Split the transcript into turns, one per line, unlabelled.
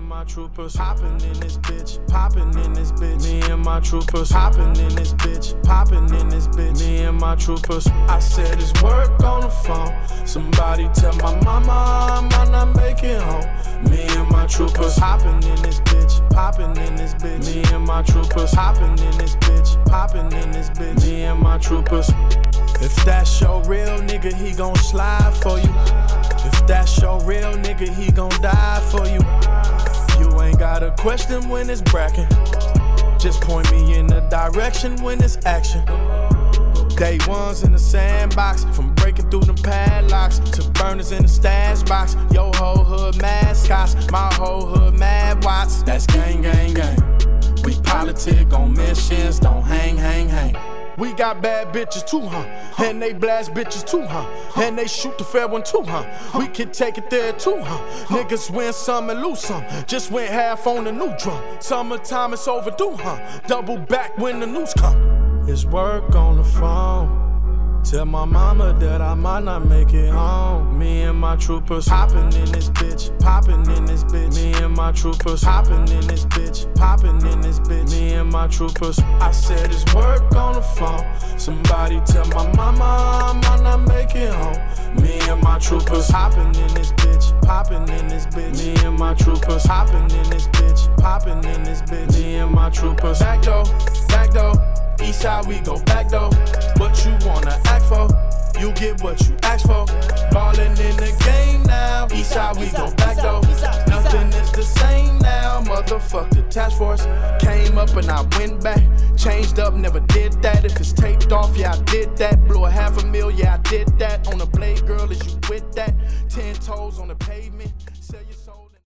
my troopers hopping in this bitch, popping in this bitch. Me and my troopers hopping in this bitch, popping in this bitch. Me and my troopers. I said it's work on the phone. Somebody tell my mama I might not make it home. Me and my troopers hopping in this bitch, popping in this bitch. Me and my troopers hopping in this bitch, popping in this bitch. Me and my troopers. If that's your real nigga, he gon' slide for you. If that's your real nigga, he gon' die for you. You ain't gotta question when it's brackin'. Just point me in the direction when it's action. Day ones in the sandbox, from breaking through them padlocks to burners in the stash box. Yo whole hood mascots, my whole hood mad watts. That's gang, gang, gang. We politic on missions, don't hang, hang, hang. We got bad bitches too, huh? And they blast bitches too, huh? And they shoot the fair one too, huh? We can take it there too, huh? Niggas win some and lose some. Just went half on the new drum. Summertime it's overdue, huh? Double back when the news come. It's work on the phone. Tell my mama that I might not make it home. Me and my troopers hopping in this bitch, popping in this bitch. Me and my troopers hopping in this bitch, popping in this bitch. Me and my troopers. I said it's work on the phone. Somebody tell my mama I might not make it home. Me and my troopers hopping in this bitch, popping in this bitch. Me and my troopers hopping in this bitch, popping in this bitch. Me and my troopers. Back door, back door. East side we go back though. What you wanna act for? You get what you ask for. Ballin' in the game now. East side we go back though. Nothing is the same now. Motherfuck the task force. Came up and I went back. Changed up, never did that. If it's taped off, yeah I did that. Blew a $500,000, yeah I did that. On the blade, girl, is you with that? 10 toes on the pavement. Sell your